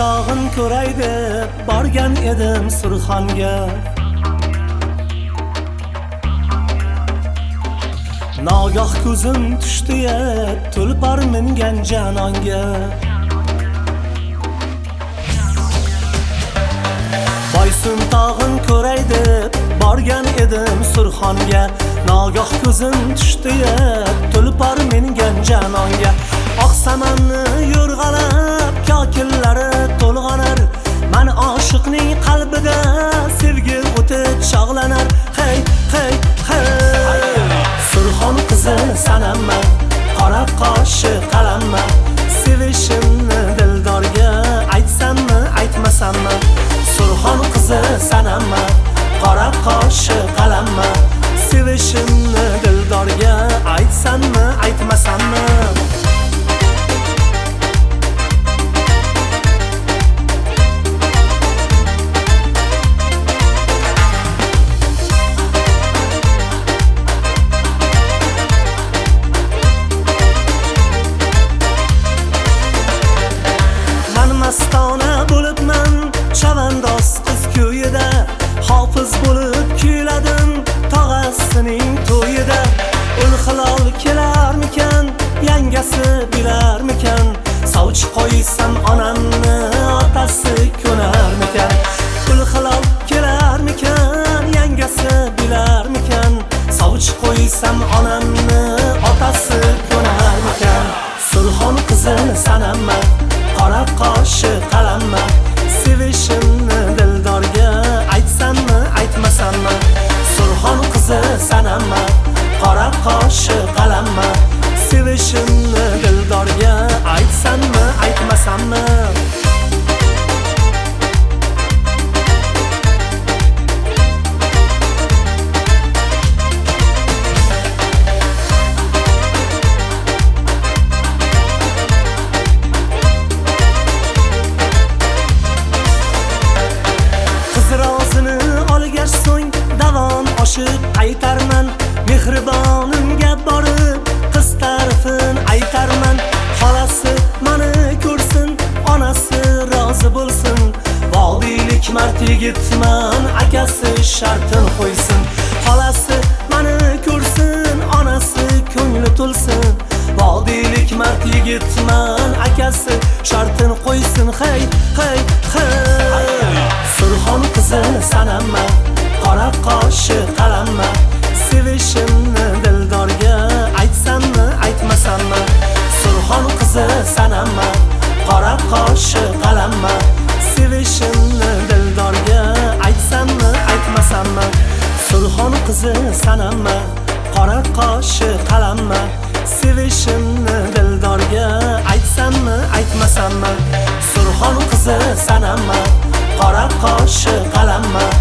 tog'in ko'ray deb borgan edim Surxonga. Nogoh ko'zim tushdi tulpor mingan janonga. Boysun tog'in ko'ray deb borgan edim Surxonga. Nogoh ko'zim tushdi tulpor mingan janonga. Oq samanni yo'rg'alab kokillari to'lg'anar. Men oshiqning qalbida sevgi o'ti chog'lanar. Hey hey hey, Surxon qizi sanamma, qora qoshi qalamma. Sevishimni dildorga aytsammi aytmasammi? Surxon qizi sanamma, qora qoshi qalamma. Sevishimni dildorga aytsammi aytmasammi? Mastona bo'libman chavandoz qiz ko'yida. Hofiz bo'lib kuyladim tog'asining to'yida. Ul hilol kelarmikan, yangasi bilarmikan? Sovchi qo'ysam onamni otasi ko'narmikan? Ul hilol kelarmikan, yangasi bilarmikan? Sovchi qo'ysam onamni otasi ko'narmikan? Surxon qizi sanamma, qora qoshi qalamma. Sevishimni dildorga aytsammi aytmasammi? Surxon qizi sanamma, qora qoshi qalamma. Sevishimni dildorga aytsammi aytmasammi? Oshib aytarman, mehribonimga borib qiz tarafin aytarman. Xolasi meni ko'rsin, onasi rozi bo'lsin. Vodiylik mard yigitman, akasi shartin qo'ysin. Xolasi meni ko'rsin, onasi ko'ngli to'lsin. Vodiylik mard yigitman, akasi shartin qo'ysin. Hey hey hey, Surxon qizi sanamma, qora qoshi qalamma. Sevishimni dildorga aytsammi aytmasammi? Surxon qizi sanamma, qora qoshi qalamma. Sevishimni dildorga aytsammi aytmasammi? Surxon qizi sanamma, qora qoshi qalamma. Sevishimni dildorga aytsammi aytmasammi? Surxon qizi sanamma, qora qoshi qalamma.